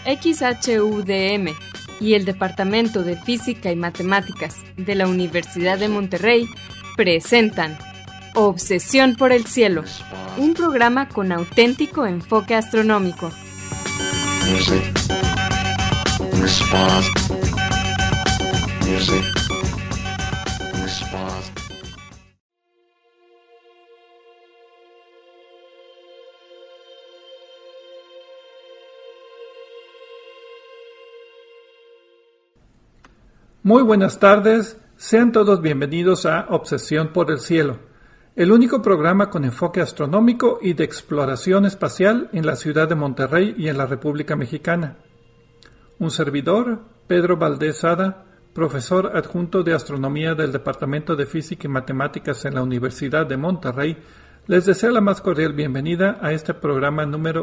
XHUDM y el Departamento de Física y Matemáticas de la Universidad de Monterrey presentan Obsesión por el Cielo, un programa con auténtico enfoque astronómico. Muy buenas tardes, sean todos bienvenidos a Obsesión por el Cielo, el único programa con enfoque astronómico y de exploración espacial en la ciudad de Monterrey y en la República Mexicana. Un servidor, Pedro Valdés Sada, profesor adjunto de Astronomía del Departamento de Física y Matemáticas en la Universidad de Monterrey, les desea la más cordial bienvenida a este programa número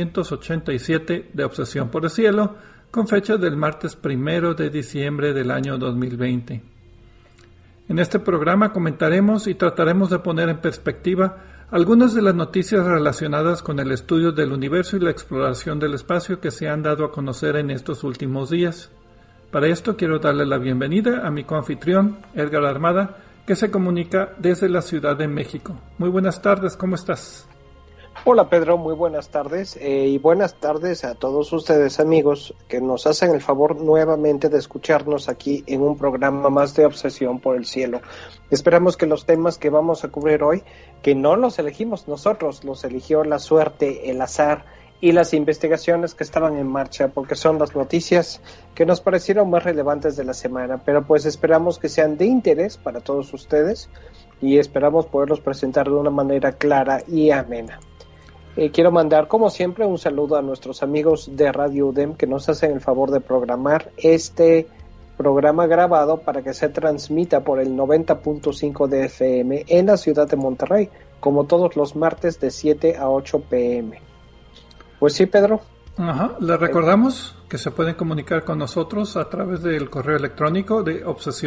887 de Obsesión por el Cielo, con fecha del martes 1 de diciembre del año 2020. En este programa comentaremos y trataremos de poner en perspectiva algunas de las noticias relacionadas con el estudio del universo y la exploración del espacio que se han dado a conocer en estos últimos días. Para esto quiero darle la bienvenida a mi coanfitrión, Edgar Armada, que se comunica desde la Ciudad de México. Muy buenas tardes, ¿cómo estás? Hola Pedro, muy buenas tardes y buenas tardes a todos ustedes amigos que nos hacen el favor nuevamente de escucharnos aquí en un programa más de Obsesión por el Cielo. Esperamos que los temas que vamos a cubrir hoy, que no los elegimos nosotros, los eligió la suerte, el azar y las investigaciones que estaban en marcha, porque son las noticias que nos parecieron más relevantes de la semana, pero pues esperamos que sean de interés para todos ustedes y esperamos poderlos presentar de una manera clara y amena. Quiero mandar, como siempre, un saludo a nuestros amigos de Radio UDEM que nos hacen el favor de programar este programa grabado para que se transmita por el 90.5 de FM en la ciudad de Monterrey, como todos los martes de 7 a 8 p.m. Pues sí, Pedro. Les recordamos que se pueden comunicar con nosotros a través del correo electrónico de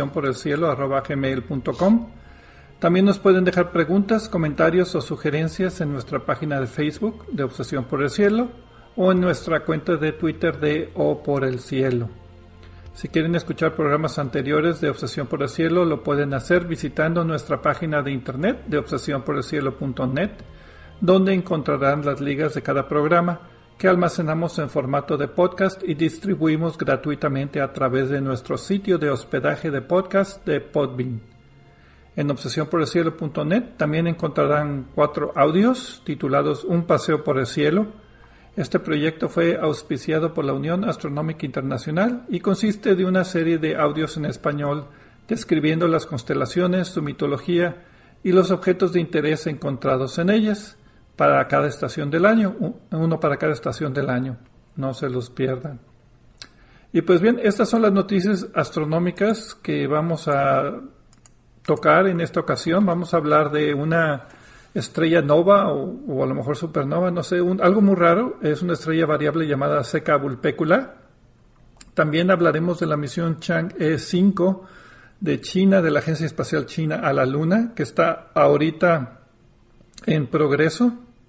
obsesionporelcielo@gmail.com. También nos pueden dejar preguntas, comentarios o sugerencias en nuestra página de Facebook de Obsesión por el Cielo o en nuestra cuenta de Twitter de O por el Cielo. Si quieren escuchar programas anteriores de Obsesión por el Cielo, lo pueden hacer visitando nuestra página de internet de obsesionporelcielo.net, donde encontrarán las ligas de cada programa que almacenamos en formato de podcast y distribuimos gratuitamente a través de nuestro sitio de hospedaje de podcast de Podbean. En obsesionporelcielo.net también encontrarán 4 audios titulados Un paseo por el cielo. Este proyecto fue auspiciado por la Unión Astronómica Internacional y consiste de una serie de audios en español describiendo las constelaciones, su mitología y los objetos de interés encontrados en ellas para cada estación del año, uno para cada estación del año. No se los pierdan. Y pues bien, estas son las noticias astronómicas que vamos a tocar en esta ocasión. Vamos a hablar de una estrella nova o a lo mejor supernova, no sé, algo muy raro. Es una estrella variable llamada Zeca Vulpecula. También hablaremos de la misión Chang'e 5 de China, de la Agencia Espacial China a la Luna, que está ahorita en progreso.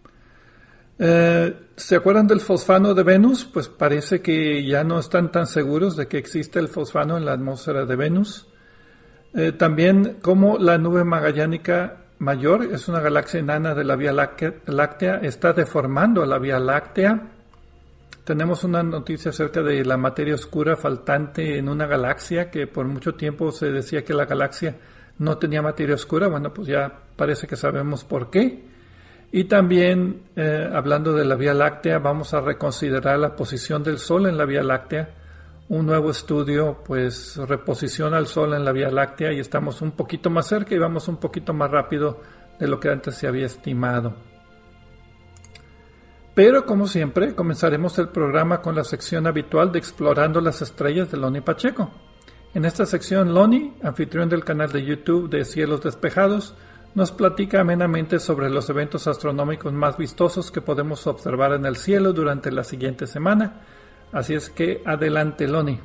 ¿Se acuerdan del fosfano de Venus? Pues parece que ya no están tan seguros de que existe el fosfano en la atmósfera de Venus. También como la nube magallánica mayor es una galaxia enana de la Vía Láctea, está deformando a la Vía Láctea. Tenemos una noticia acerca de la materia oscura faltante en una galaxia, que por mucho tiempo se decía que la galaxia no tenía materia oscura. Bueno, pues ya parece que sabemos por qué. Y también, hablando de la Vía Láctea, vamos a reconsiderar la posición del Sol en la Vía Láctea. Un nuevo estudio pues reposiciona al Sol en la Vía Láctea y estamos un poquito más cerca y vamos un poquito más rápido de lo que antes se había estimado. Pero como siempre comenzaremos el programa con la sección habitual de Explorando las Estrellas de Loni Pacheco. En esta sección Loni, anfitrión del canal de YouTube de Cielos Despejados, nos platica amenamente sobre los eventos astronómicos más vistosos que podemos observar en el cielo durante la siguiente semana. Así es que adelante, Loni.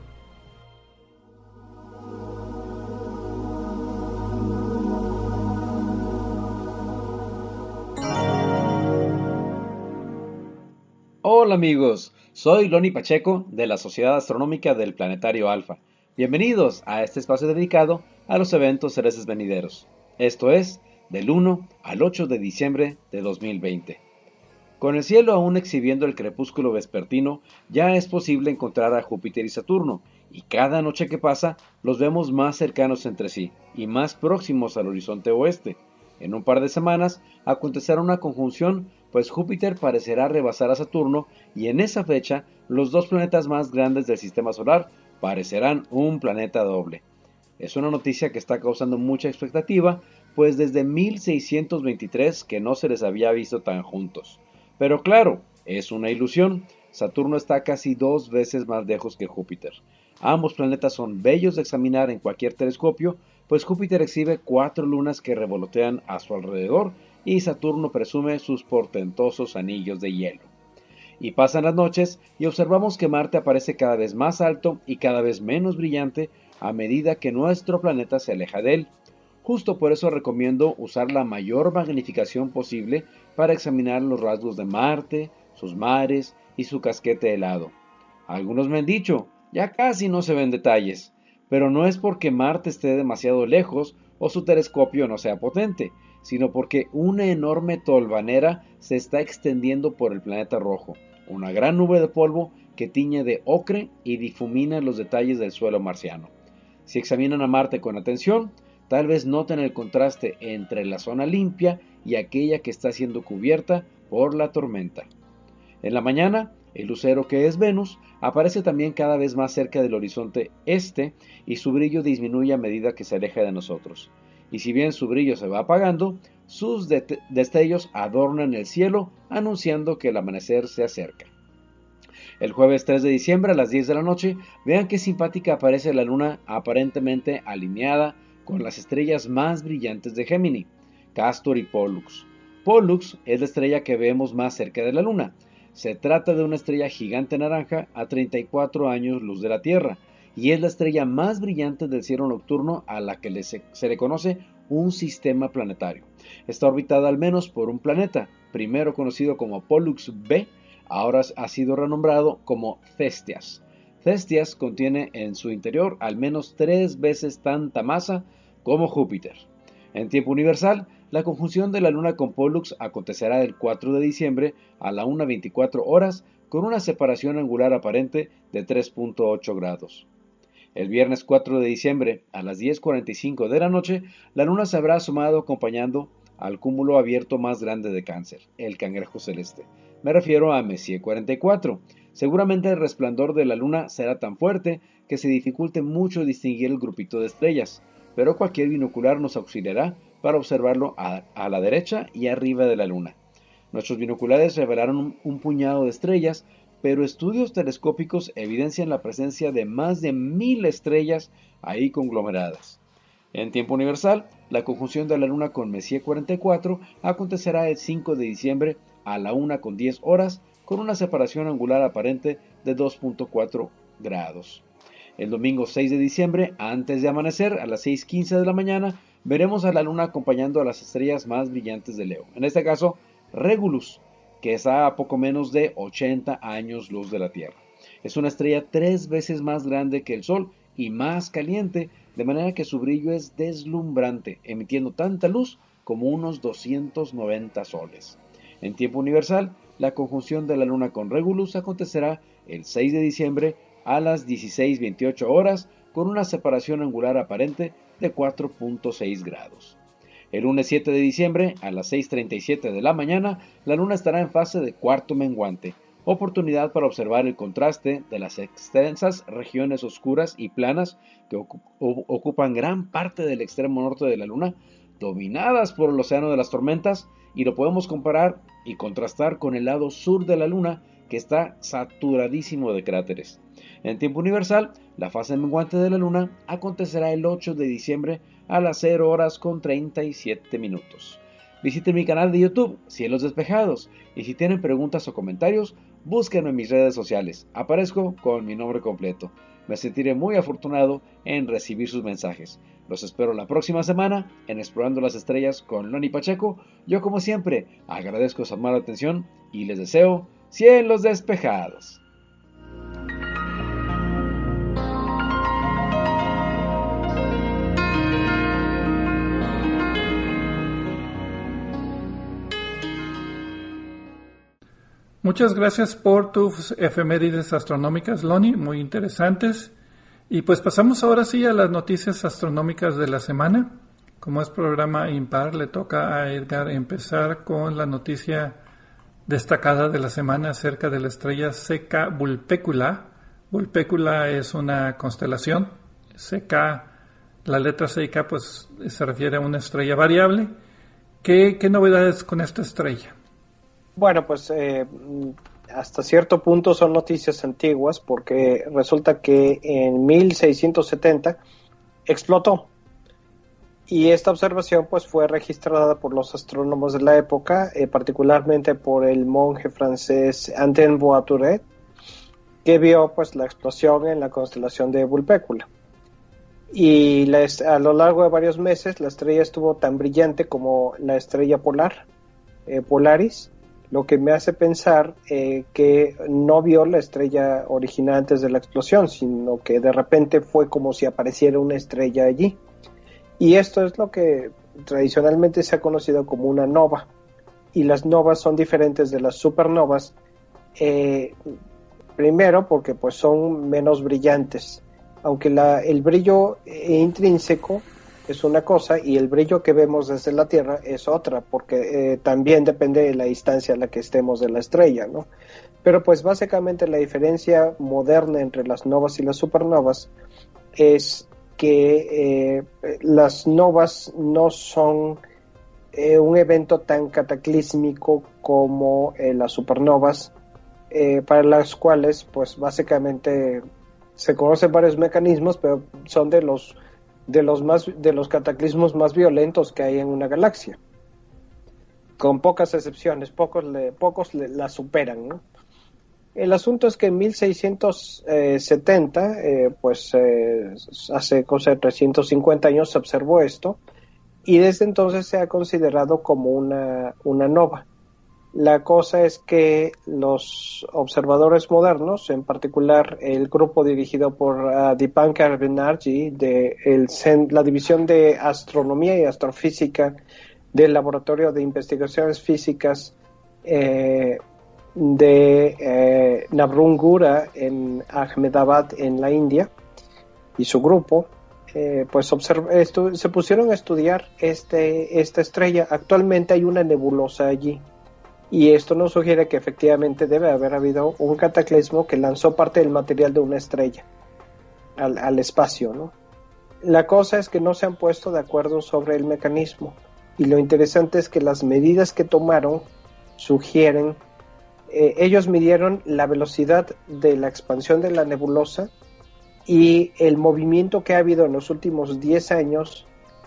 Hola amigos, soy Loni Pacheco de la Sociedad Astronómica del Planetario Alfa. Bienvenidos a este espacio dedicado a los eventos celestes venideros. Esto es del 1 al 8 de diciembre de 2020. Con el cielo aún exhibiendo el crepúsculo vespertino, ya es posible encontrar a Júpiter y Saturno, y cada noche que pasa los vemos más cercanos entre sí y más próximos al horizonte oeste. En un par de semanas acontecerá una conjunción, pues Júpiter parecerá rebasar a Saturno y en esa fecha los dos planetas más grandes del sistema solar parecerán un planeta doble. Es una noticia que está causando mucha expectativa, pues desde 1623 que no se les había visto tan juntos. Pero claro, es una ilusión. Saturno está casi 2 veces más lejos que Júpiter. Ambos planetas son bellos de examinar en cualquier telescopio, pues Júpiter exhibe 4 lunas que revolotean a su alrededor y Saturno presume sus portentosos anillos de hielo. Y pasan las noches y observamos que Marte aparece cada vez más alto y cada vez menos brillante a medida que nuestro planeta se aleja de él. Justo por eso recomiendo usar la mayor magnificación posible para examinar los rasgos de Marte, sus mares y su casquete helado. Algunos me han dicho, ya casi no se ven detalles, pero no es porque Marte esté demasiado lejos o su telescopio no sea potente, sino porque una enorme tolvanera se está extendiendo por el planeta rojo, una gran nube de polvo que tiñe de ocre y difumina los detalles del suelo marciano. Si examinan a Marte con atención, tal vez noten el contraste entre la zona limpia y aquella que está siendo cubierta por la tormenta. En la mañana, el lucero que es Venus aparece también cada vez más cerca del horizonte este y su brillo disminuye a medida que se aleja de nosotros. Y si bien su brillo se va apagando, sus destellos adornan el cielo anunciando que el amanecer se acerca. El jueves 3 de diciembre a las 10 de la noche, vean qué simpática aparece la luna aparentemente alineada con las estrellas más brillantes de Gémini, Castor y Pollux. Pollux es la estrella que vemos más cerca de la luna. Se trata de una estrella gigante naranja a 34 años luz de la Tierra, y es la estrella más brillante del cielo nocturno a la que se le conoce un sistema planetario. Está orbitada al menos por un planeta, primero conocido como Pollux B, ahora ha sido renombrado como Cestias. Cestias contiene en su interior al menos 3 veces tanta masa como Júpiter. En tiempo universal, la conjunción de la Luna con Pollux acontecerá el 4 de diciembre a la 1:24 horas con una separación angular aparente de 3.8 grados. El viernes 4 de diciembre a las 10:45 de la noche, la Luna se habrá asomado acompañando al cúmulo abierto más grande de Cáncer, el Cangrejo Celeste. Me refiero a Messier 44. Seguramente el resplandor de la Luna será tan fuerte que se dificulte mucho distinguir el grupito de estrellas, pero cualquier binocular nos auxiliará para observarlo a la derecha y arriba de la Luna. Nuestros binoculares revelaron un puñado de estrellas, pero estudios telescópicos evidencian la presencia de más de 1000 estrellas ahí conglomeradas. En tiempo universal, la conjunción de la Luna con Messier 44 acontecerá el 5 de diciembre a la 1:10 horas con una separación angular aparente de 2.4 grados. El domingo 6 de diciembre, antes de amanecer, a las 6:15 de la mañana, veremos a la Luna acompañando a las estrellas más brillantes de Leo, en este caso Regulus, que está a poco menos de 80 años luz de la Tierra. Es una estrella 3 veces más grande que el Sol y más caliente, de manera que su brillo es deslumbrante, emitiendo tanta luz como unos 290 soles. En tiempo universal, la conjunción de la Luna con Regulus acontecerá el 6 de diciembre a las 16:28 horas con una separación angular aparente de 4.6 grados. El lunes 7 de diciembre a las 6:37 de la mañana, la Luna estará en fase de cuarto menguante, oportunidad para observar el contraste de las extensas regiones oscuras y planas que ocupan gran parte del extremo norte de la Luna, dominadas por el océano de las tormentas, y lo podemos comparar y contrastar con el lado sur de la Luna, que está saturadísimo de cráteres. En tiempo universal, la fase menguante de la Luna acontecerá el 8 de diciembre a las 0 horas con 37 minutos. Visiten mi canal de YouTube, Cielos Despejados, y si tienen preguntas o comentarios, búsquenme en mis redes sociales. Aparezco con mi nombre completo. Me sentiré muy afortunado en recibir sus mensajes. Los espero la próxima semana en Explorando las Estrellas con Loni Pacheco. Yo, como siempre, agradezco su amable atención y les deseo cielos despejados. Muchas gracias por tus efemérides astronómicas, Loni, muy interesantes. Y pues pasamos ahora sí a las noticias astronómicas de la semana. Como es programa impar, le toca a Edgar empezar con la noticia destacada de la semana acerca de la estrella CK Vulpecula. Vulpecula es una constelación. CK, la letra C y K, pues se refiere a una estrella variable. ¿Qué novedades con esta estrella? Bueno, pues hasta cierto punto son noticias antiguas porque resulta que en 1670 explotó y esta observación pues fue registrada por los astrónomos de la época, particularmente por el monje francés Antoine Bois-Touret, que vio pues la explosión en la constelación de Vulpecula. Y a lo largo de varios meses la estrella estuvo tan brillante como la estrella polar, Polaris, lo que me hace pensar que no vio la estrella original antes de la explosión, sino que de repente fue como si apareciera una estrella allí. Y esto es lo que tradicionalmente se ha conocido como una nova. Y las novas son diferentes de las supernovas, primero porque pues son menos brillantes, aunque el brillo intrínseco es una cosa y el brillo que vemos desde la Tierra es otra, porque también depende de la distancia a la que estemos de la estrella, ¿no? Pero pues básicamente la diferencia moderna entre las novas y las supernovas es que las novas no son un evento tan cataclísmico como las supernovas, para las cuales pues básicamente se conocen varios mecanismos, pero son de los cataclismos más violentos que hay en una galaxia, con pocas excepciones, pocos la superan, ¿no? El asunto es que en 1670, hace cosa de 350 años se observó esto, y desde entonces se ha considerado como una nova. La cosa es que los observadores modernos, en particular el grupo dirigido por Dipankar Banerjee de la División de Astronomía y Astrofísica del Laboratorio de Investigaciones Físicas de Nabrungura en Ahmedabad, en la India, y su grupo, se pusieron a estudiar esta estrella. Actualmente hay una nebulosa allí. Y esto nos sugiere que efectivamente debe haber habido un cataclismo que lanzó parte del material de una estrella al espacio, ¿no? La cosa es que no se han puesto de acuerdo sobre el mecanismo. Y lo interesante es que las medidas que tomaron sugieren, ellos midieron la velocidad de la expansión de la nebulosa y el movimiento que ha habido en los últimos 10 años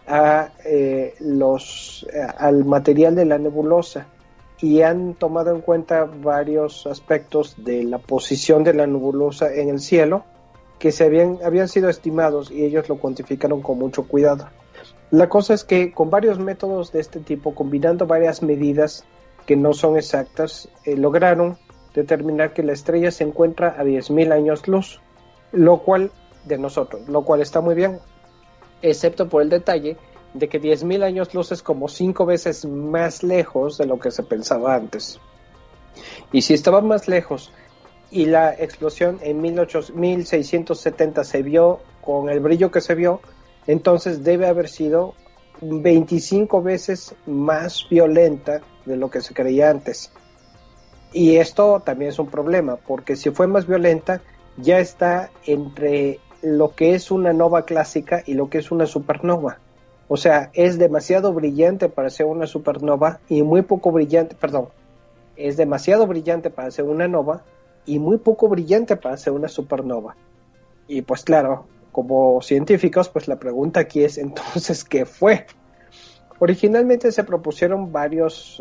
al material de la nebulosa. Y han tomado en cuenta varios aspectos de la posición de la nebulosa en el cielo que habían sido estimados, y ellos lo cuantificaron con mucho cuidado. La cosa es que con varios métodos de este tipo, combinando varias medidas que no son exactas, lograron determinar que la estrella se encuentra a 10.000 años luz, lo cual está muy bien, excepto por el detalle de que 10.000 años luz es como 5 veces más lejos de lo que se pensaba antes. Y si estaba más lejos y la explosión en 1670 se vio con el brillo que se vio, entonces debe haber sido 25 veces más violenta de lo que se creía antes. Y esto también es un problema, porque si fue más violenta, ya está entre lo que es una nova clásica y lo que es una supernova. O sea, es demasiado brillante para ser una supernova y muy poco brillante, es demasiado brillante para ser una nova y muy poco brillante para ser una supernova. Y pues claro, como científicos, pues la pregunta aquí es entonces, ¿qué fue? Originalmente se propusieron varios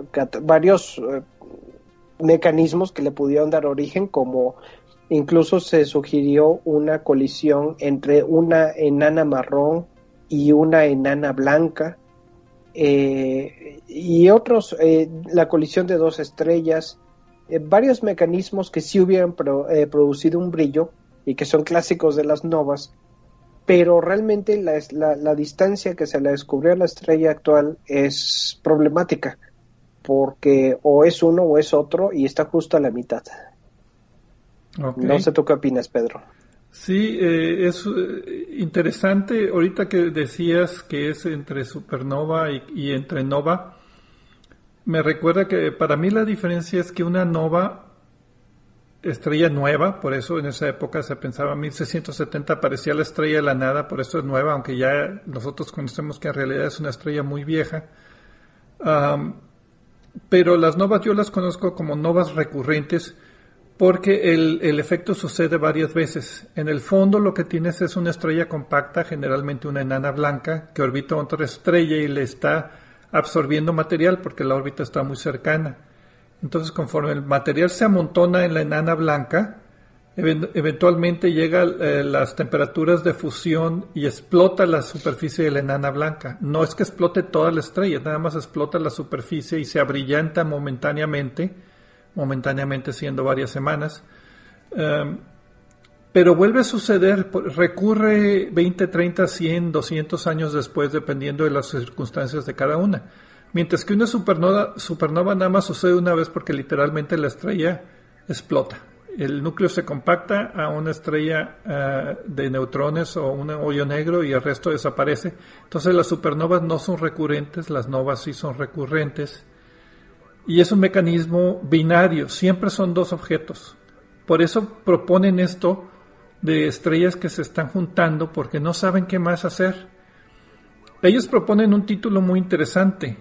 mecanismos que le pudieron dar origen, como incluso se sugirió una colisión entre una enana marrón y una enana blanca, y otros, la colisión de dos estrellas, varios mecanismos que sí hubieran producido un brillo y que son clásicos de las novas, pero realmente la distancia que se le descubrió a la estrella actual es problemática, porque o es uno o es otro y está justo a la mitad. Okay. No sé tú qué opinas, Pedro. Sí, es interesante. Ahorita que decías que es entre supernova y entre nova, me recuerda que para mí la diferencia es que una nova, estrella nueva, por eso en esa época se pensaba 1670 parecía la estrella de la nada, por eso es nueva, aunque ya nosotros conocemos que en realidad es una estrella muy vieja. Pero las novas yo las conozco como novas recurrentes porque el efecto sucede varias veces. En el fondo lo que tienes es una estrella compacta, generalmente una enana blanca, que orbita otra estrella y le está absorbiendo material porque la órbita está muy cercana. Entonces, conforme el material se amontona en la enana blanca, eventualmente llegan las temperaturas de fusión y explota la superficie de la enana blanca. No es que explote toda la estrella, nada más explota la superficie y se abrillanta momentáneamente siendo varias semanas. Pero vuelve a suceder, recurre 20, 30, 100, 200 años después, dependiendo de las circunstancias de cada una. Mientras que una supernova nada más sucede una vez porque literalmente la estrella explota. El núcleo se compacta a una estrella de neutrones o un hoyo negro y el resto desaparece. Entonces las supernovas no son recurrentes, las novas sí son recurrentes. Y es un mecanismo binario, siempre son dos objetos. Por eso proponen esto de estrellas que se están juntando porque no saben qué más hacer. Ellos proponen un título muy interesante.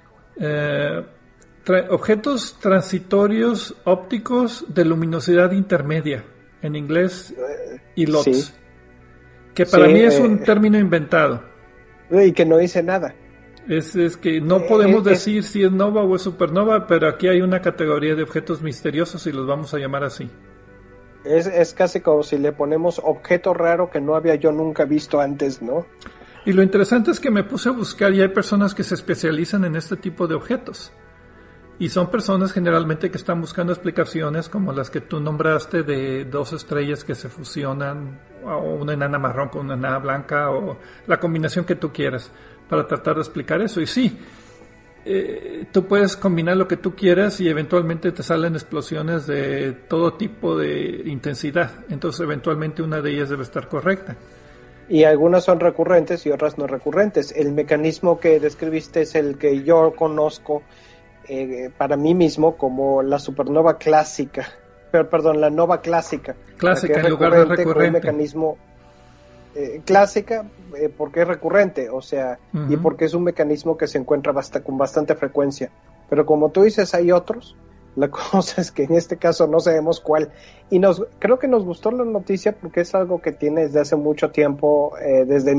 Objetos transitorios ópticos de luminosidad intermedia, en inglés ILOTS, sí. Que para mí es un término inventado. Y que no dice nada. Es que no podemos decir si es nova o es supernova, pero aquí hay una categoría de objetos misteriosos y los vamos a llamar así. Es casi como si le ponemos objeto raro que no había yo nunca visto antes, ¿no? Y lo interesante es que me puse a buscar y hay personas que se especializan en este tipo de objetos. Y son personas generalmente que están buscando explicaciones como las que tú nombraste de dos estrellas que se fusionan, o una enana marrón con una enana blanca, o la combinación que tú quieras, para tratar de explicar eso. Y sí, tú puedes combinar lo que tú quieras y eventualmente te salen explosiones de todo tipo de intensidad. Entonces eventualmente una de ellas debe estar correcta. Y algunas son recurrentes y otras no recurrentes. El mecanismo que describiste es el que yo conozco para mí mismo como la supernova clásica, la nova clásica. Clásica en lugar de recurrente. Un mecanismo clásica porque es recurrente, o sea, y porque es un mecanismo que se encuentra con bastante frecuencia. Pero como tú dices, hay otros. La cosa es que en este caso no sabemos cuál. Y creo que nos gustó la noticia porque es algo que tiene desde hace mucho tiempo, desde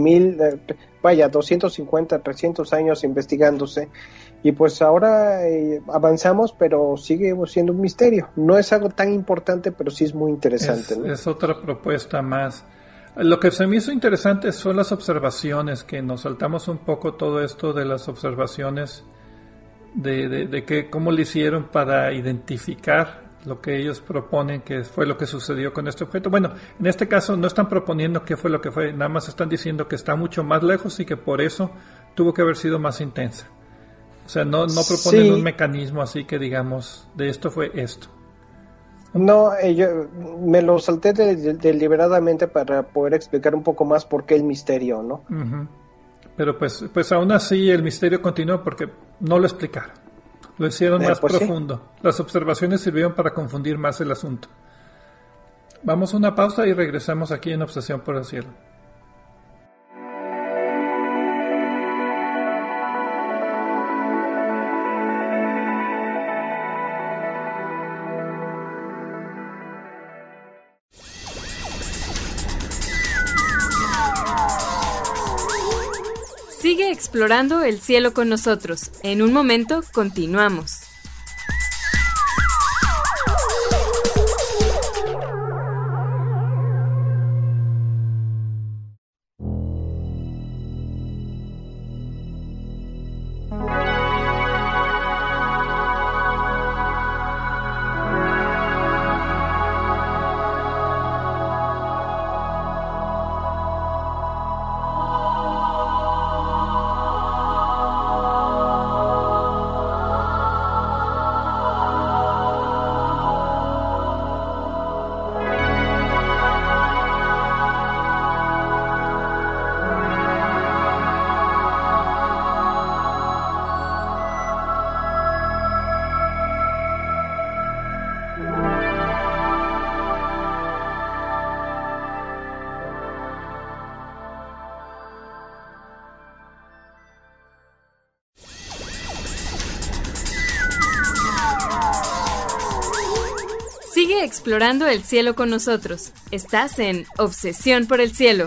250, 300 años investigándose. Y pues ahora avanzamos, pero sigue siendo un misterio. No es algo tan importante, pero sí es muy interesante. ¿No? Es otra propuesta más. Lo que se me hizo interesante son las observaciones, que nos saltamos un poco todo esto de las observaciones, de que cómo le hicieron para identificar lo que ellos proponen que fue lo que sucedió con este objeto. Bueno, en este caso no están proponiendo qué fue lo que fue, nada más están diciendo que está mucho más lejos y que por eso tuvo que haber sido más intensa. O sea, no proponen un mecanismo así que digamos, de esto fue esto. No, yo me lo salté deliberadamente para poder explicar un poco más por qué el misterio, ¿no? Uh-huh. Pero pues aún así el misterio continuó porque no lo explicaron. Lo hicieron más profundo. Sí. Las observaciones sirvieron para confundir más el asunto. Vamos a una pausa y regresamos aquí en Obsesión por el Cielo. Sigue explorando el cielo con nosotros. En un momento continuamos. Sigue explorando el cielo con nosotros. Estás en Obsesión por el Cielo.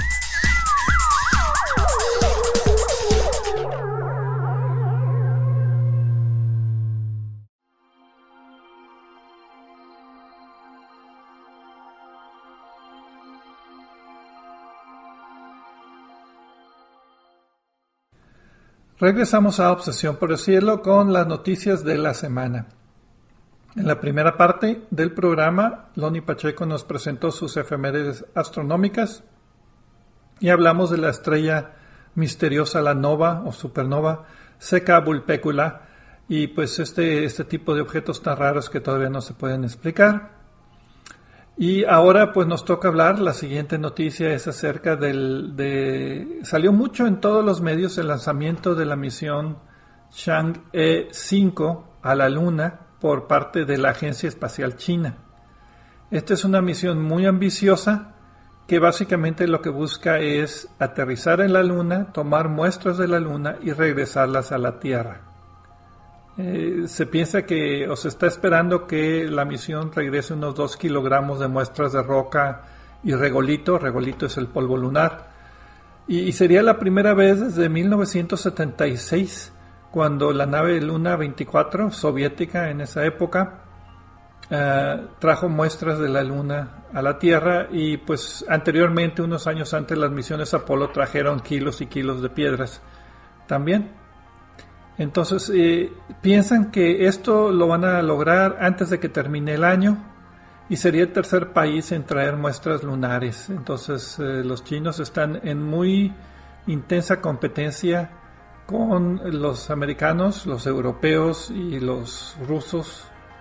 Regresamos a Obsesión por el Cielo con las noticias de la semana. En la primera parte del programa, Loni Pacheco nos presentó sus efemérides astronómicas y hablamos de la estrella misteriosa, la nova o supernova Sekka Vulpecula, y pues este tipo de objetos tan raros que todavía no se pueden explicar. Y ahora pues nos toca hablar, la siguiente noticia es acerca salió mucho en todos los medios el lanzamiento de la misión Chang'e 5 a la Luna por parte de la Agencia Espacial China. Esta es una misión muy ambiciosa que básicamente lo que busca es aterrizar en la Luna, tomar muestras de la Luna y regresarlas a la Tierra. Se piensa que, o se está esperando que la misión regrese unos 2 kilogramos de muestras de roca y regolito. Regolito es el polvo lunar. Y sería la primera vez desde 1976, cuando la nave Luna 24, soviética en esa época, trajo muestras de la Luna a la Tierra, y pues anteriormente, unos años antes, las misiones Apolo trajeron kilos y kilos de piedras también. Entonces, piensan que esto lo van a lograr antes de que termine el año y sería el tercer país en traer muestras lunares. Entonces, los chinos están en muy intensa competencia con los americanos, los europeos y los rusos,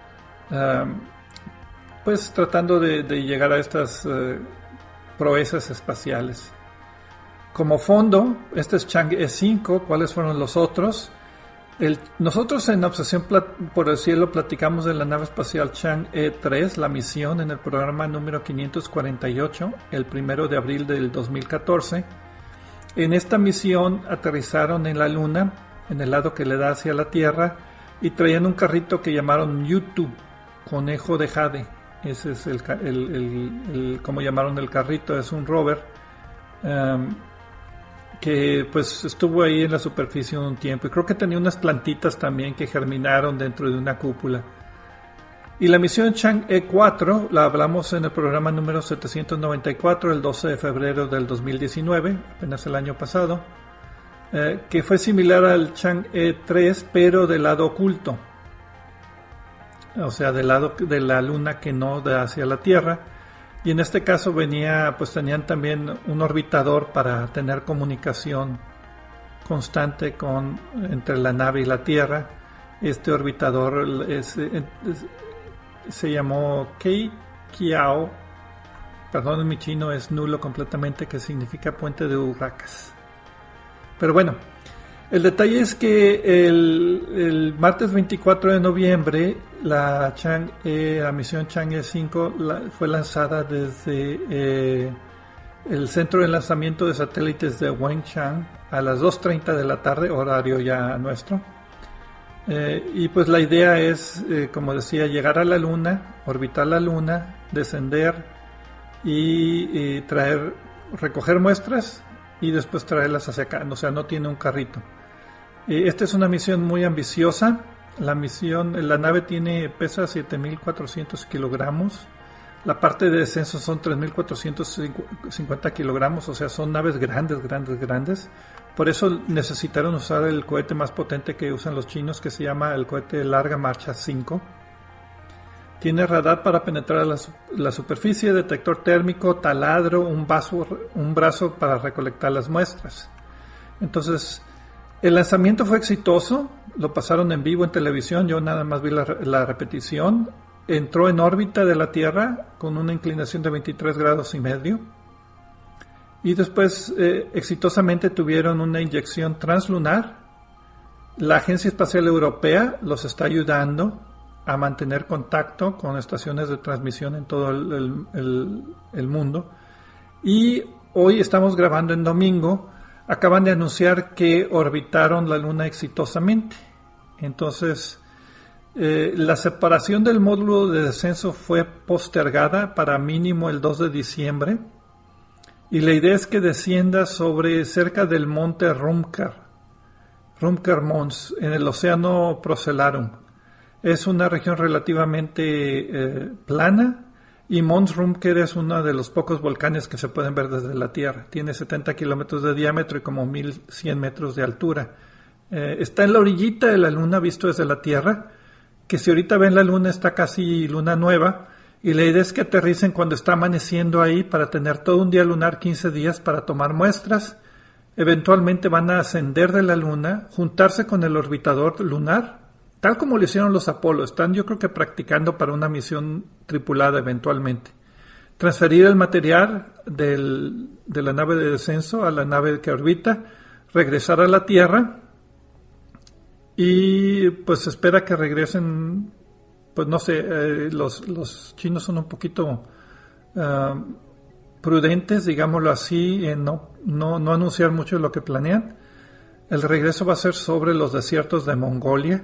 pues tratando de llegar a estas proezas espaciales. Como fondo, este es Chang'e 5. ¿Cuáles fueron los otros? Nosotros en Obsesión por el Cielo platicamos de la nave espacial Chang'e 3, la misión, en el programa número 548, el 1 de abril del 2014. En esta misión aterrizaron en la Luna, en el lado que le da hacia la Tierra, y traían un carrito que llamaron Yutu, conejo de jade. Ese es como llamaron el carrito, es un rover que pues estuvo ahí en la superficie un tiempo, y creo que tenía unas plantitas también que germinaron dentro de una cúpula. Y la misión Chang'e 4 la hablamos en el programa número 794, el 12 de febrero del 2019, apenas el año pasado, que fue similar al Chang'e 3, pero del lado oculto, o sea, del lado de la Luna que no da hacia la Tierra. Y en este caso tenían también un orbitador para tener comunicación constante entre la nave y la Tierra. Este orbitador se llamó Kei Kiao, perdón, mi chino es nulo completamente, que significa puente de Urracas. Pero bueno, el detalle es que el martes 24 de noviembre la misión Chang'e 5 fue lanzada desde el centro de lanzamiento de satélites de Wenchang a las 2:30 de la tarde, horario ya nuestro. Y pues la idea es, como decía, llegar a la Luna, orbitar la Luna, descender y recoger muestras y después traerlas hacia acá. O sea, no tiene un carrito. Esta es una misión muy ambiciosa. La nave pesa 7.400 kilogramos. La parte de descenso son 3.450 kilogramos, o sea, son naves grandes. Por eso necesitaron usar el cohete más potente que usan los chinos, que se llama el cohete Larga Marcha 5. Tiene radar para penetrar la superficie, detector térmico, taladro, un brazo para recolectar las muestras. Entonces, el lanzamiento fue exitoso, lo pasaron en vivo en televisión, yo nada más vi la repetición. Entró en órbita de la Tierra con una inclinación de 23 grados y medio. Y después exitosamente tuvieron una inyección translunar. La Agencia Espacial Europea los está ayudando a mantener contacto con estaciones de transmisión en todo el mundo. Y hoy estamos grabando en domingo. Acaban de anunciar que orbitaron la Luna exitosamente. Entonces, La separación del módulo de descenso fue postergada para mínimo el 2 de diciembre y la idea es que descienda sobre cerca del monte Rumker Mons, en el océano Procellarum. Es una región relativamente plana y Mons Rumker es uno de los pocos volcanes que se pueden ver desde la Tierra. Tiene 70 kilómetros de diámetro y como 1100 metros de altura. Está en la orillita de la Luna visto desde la Tierra, que si ahorita ven la Luna está casi luna nueva y la idea es que aterricen cuando está amaneciendo ahí para tener todo un día lunar, 15 días para tomar muestras. Eventualmente van a ascender de la Luna, juntarse con el orbitador lunar, tal como lo hicieron los Apolo. Están yo creo que practicando para una misión tripulada eventualmente. Transferir el material de la nave de descenso a la nave que orbita, regresar a la Tierra y pues se espera que regresen, pues no sé, los chinos son un poquito prudentes, digámoslo así, en no anunciar mucho lo que planean. El regreso va a ser sobre los desiertos de Mongolia,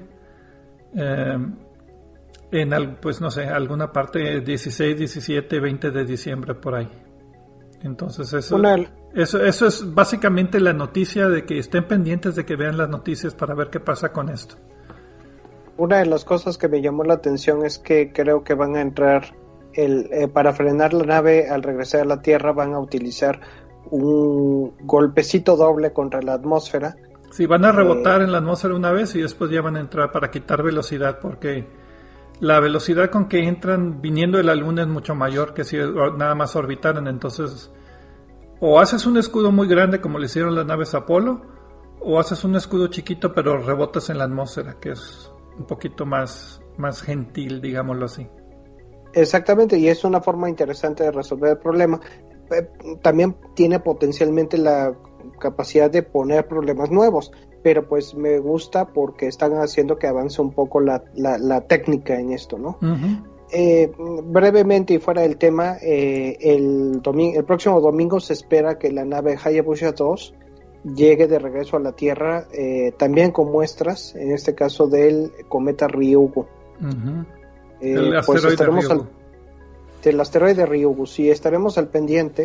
pues no sé, alguna parte 16, 17, 20 de diciembre por ahí. Entonces eso es básicamente la noticia, de que estén pendientes de que vean las noticias para ver qué pasa con esto. Una de las cosas que me llamó la atención es que creo que van a entrar para frenar la nave al regresar a la Tierra van a utilizar un golpecito doble contra la atmósfera. Sí, van a rebotar en la atmósfera una vez y después ya van a entrar para quitar velocidad, porque la velocidad con que entran viniendo de la Luna es mucho mayor que si nada más orbitaran. Entonces, o haces un escudo muy grande como le hicieron las naves Apolo, o haces un escudo chiquito pero rebotas en la atmósfera, que es un poquito más gentil, digámoslo así. Exactamente, y es una forma interesante de resolver el problema. También tiene potencialmente la capacidad de poner problemas nuevos, pero pues me gusta porque están haciendo que avance un poco la técnica en esto, ¿no? Uh-huh. Brevemente y fuera del tema, el próximo domingo se espera que la nave Hayabusa 2 llegue de regreso a la Tierra, también con muestras, en este caso del cometa Ryugu. Uh-huh. El asteroide Ryugu. Del asteroide Ryugu, sí, estaremos al pendiente.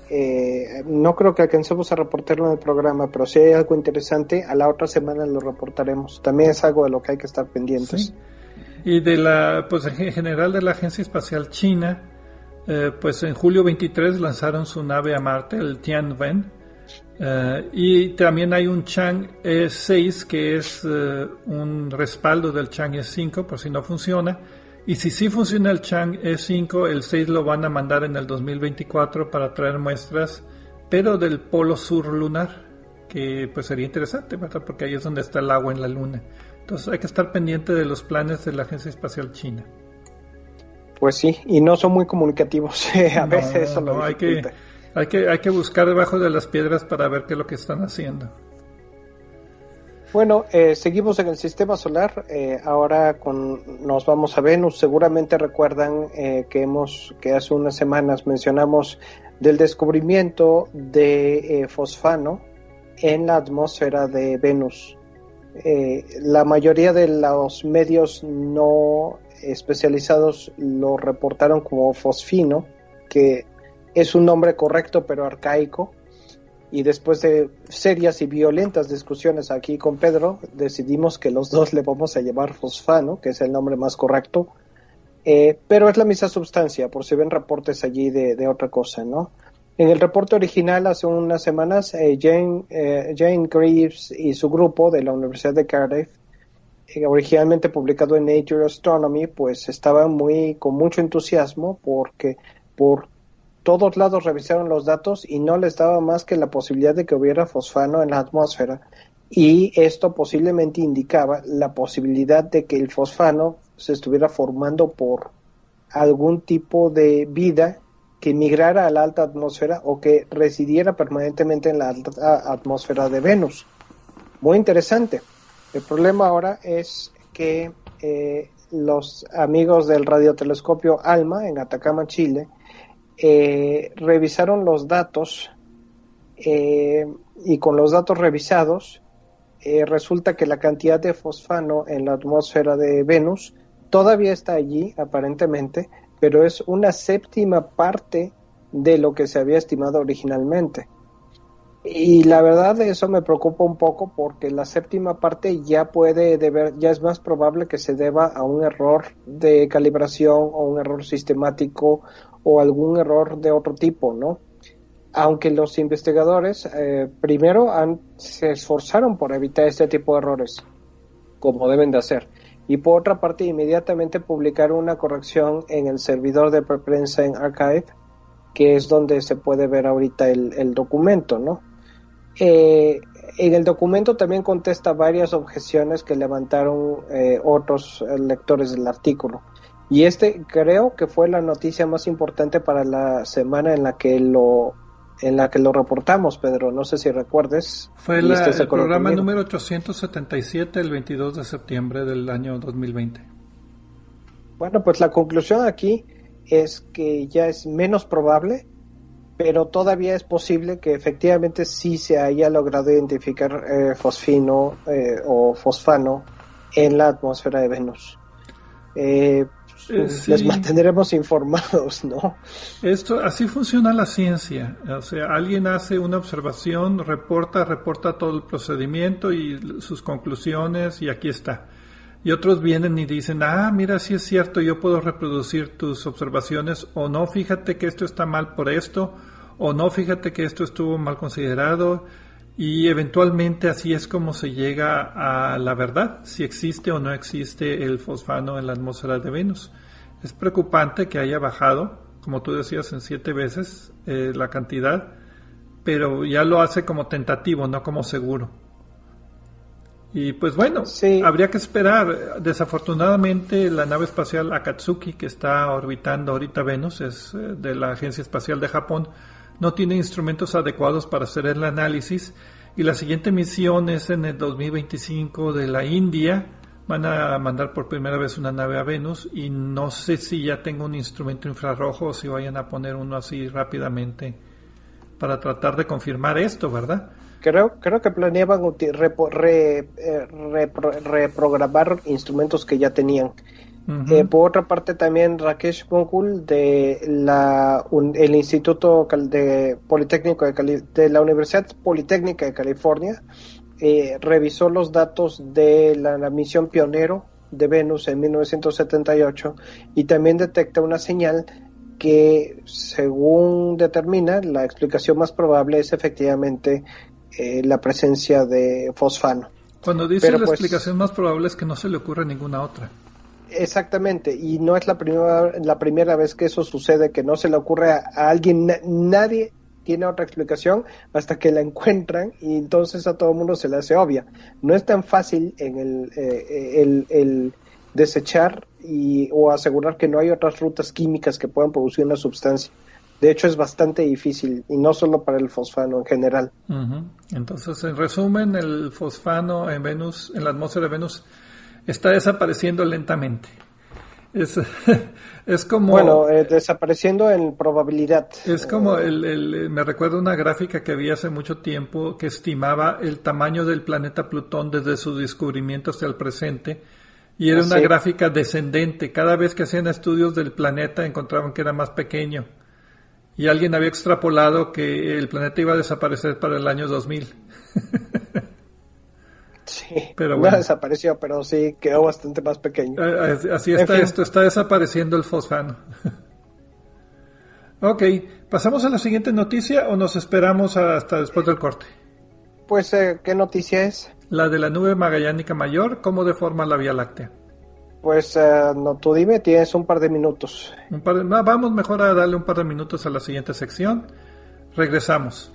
No creo que alcancemos a reportarlo en el programa, pero si hay algo interesante, a la otra semana lo reportaremos. También es algo de lo que hay que estar pendientes. Sí. Y pues en general de la Agencia Espacial China, pues en julio 23 lanzaron su nave a Marte, el Tianwen, y también hay un Chang'e 6 que es un respaldo del Chang'e 5 por si no funciona. Y si sí funciona el Chang'e 5, el 6 lo van a mandar en el 2024 para traer muestras, pero del polo sur lunar, que pues sería interesante, ¿verdad? Porque ahí es donde está el agua en la Luna. Entonces hay que estar pendiente de los planes de la Agencia Espacial China. Pues sí, y no son muy comunicativos. A veces eso lo dificulta. Hay que buscar debajo de las piedras para ver qué es lo que están haciendo. Bueno, seguimos en el sistema solar. Ahora nos vamos a Venus. Seguramente recuerdan que hace unas semanas mencionamos del descubrimiento de fosfano en la atmósfera de Venus. La mayoría de los medios no especializados lo reportaron como fosfino, que es un nombre correcto pero arcaico. Y después de serias y violentas discusiones aquí con Pedro, decidimos que los dos le vamos a llamar fosfano, que es el nombre más correcto, pero es la misma sustancia, por si ven reportes allí de otra cosa, ¿no? En el reporte original, hace unas semanas, Jane Greaves y su grupo de la Universidad de Cardiff, originalmente publicado en Nature Astronomy, pues estaban con mucho entusiasmo porque por todos lados revisaron los datos y no les daba más que la posibilidad de que hubiera fosfano en la atmósfera, y esto posiblemente indicaba la posibilidad de que el fosfano se estuviera formando por algún tipo de vida que migrara a la alta atmósfera o que residiera permanentemente en la alta atmósfera de Venus. Muy interesante. El problema ahora es que los amigos del radiotelescopio ALMA en Atacama, Chile, revisaron los datos y con los datos revisados resulta que la cantidad de fosfano en la atmósfera de Venus todavía está allí, aparentemente, pero es una séptima parte de lo que se había estimado originalmente. Y la verdad eso me preocupa un poco porque la séptima parte ya ya es más probable que se deba a un error de calibración o un error sistemático o algún error de otro tipo, ¿no? Aunque los investigadores primero se esforzaron por evitar este tipo de errores, como deben de hacer. Y por otra parte, inmediatamente publicaron una corrección en el servidor de Prepress Archive, que es donde se puede ver ahorita el documento, ¿no? En el documento también contesta varias objeciones que levantaron otros lectores del artículo. Y creo que fue la noticia más importante para la semana en la que lo reportamos, Pedro. No sé si recuerdes. Fue el programa número 877, el 22 de septiembre del año 2020. Bueno, pues la conclusión aquí es que ya es menos probable, pero todavía es posible que efectivamente sí se haya logrado identificar fosfino o fosfano en la atmósfera de Venus. Sí. Les mantendremos informados, ¿no? Así funciona la ciencia. O sea, alguien hace una observación, reporta todo el procedimiento y sus conclusiones, y aquí está. Y otros vienen y dicen, mira, sí es cierto, yo puedo reproducir tus observaciones, o no, fíjate que esto está mal por esto, o no, fíjate que esto estuvo mal considerado, y eventualmente así es como se llega a la verdad, si existe o no existe el fosfano en la atmósfera de Venus. Es preocupante que haya bajado, como tú decías, en 7 veces la cantidad, pero ya lo hace como tentativo, no como seguro. Y pues bueno, sí, habría que esperar. Desafortunadamente la nave espacial Akatsuki, que está orbitando ahorita Venus, es de la Agencia Espacial de Japón, no tiene instrumentos adecuados para hacer el análisis, y la siguiente misión es en el 2025 de la India. Van a mandar por primera vez una nave a Venus, y no sé si ya tengo un instrumento infrarrojo o si vayan a poner uno así rápidamente para tratar de confirmar esto, ¿verdad? Creo que planeaban reprogramar instrumentos que ya tenían. Uh-huh. Por otra parte, también Rakesh Gokul de el Instituto Politécnico de la Universidad Politécnica de California revisó los datos de la misión Pionero de Venus en 1978 y también detecta una señal que, según determina, la explicación más probable es efectivamente la presencia de fosfano. Cuando dice la explicación más probable es que no se le ocurre ninguna otra. Exactamente, y no es la primera vez que eso sucede, que no se le ocurre a alguien, nadie tiene otra explicación hasta que la encuentran, y entonces a todo el mundo se le hace obvia. No es tan fácil en el desechar o asegurar que no hay otras rutas químicas que puedan producir una sustancia. De hecho, es bastante difícil, y no solo para el fosfano en general. Uh-huh. Entonces, en resumen, el fosfano en Venus, en la atmósfera de Venus, está desapareciendo lentamente. Es como... Bueno, desapareciendo en probabilidad. Es como me recuerdo una gráfica que vi hace mucho tiempo que estimaba el tamaño del planeta Plutón desde su descubrimiento hasta el presente, y era una gráfica descendente. Cada vez que hacían estudios del planeta encontraban que era más pequeño. Y alguien había extrapolado que el planeta iba a desaparecer para el año 2000. Sí, pero bueno, no desapareció, pero sí quedó bastante más pequeño. Así está esto, está desapareciendo el fosfano. Ok, ¿pasamos a la siguiente noticia o nos esperamos hasta después del corte? Pues, ¿qué noticia es? La de la nube magallánica mayor, ¿cómo deforma la Vía Láctea? Pues no, tú dime, tienes un par de minutos. Vamos mejor a darle un par de minutos a la siguiente sección. Regresamos.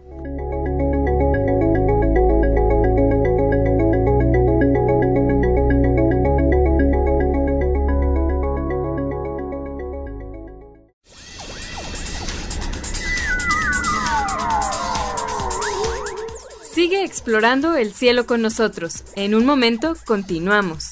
Sigue explorando el cielo con nosotros. En un momento continuamos.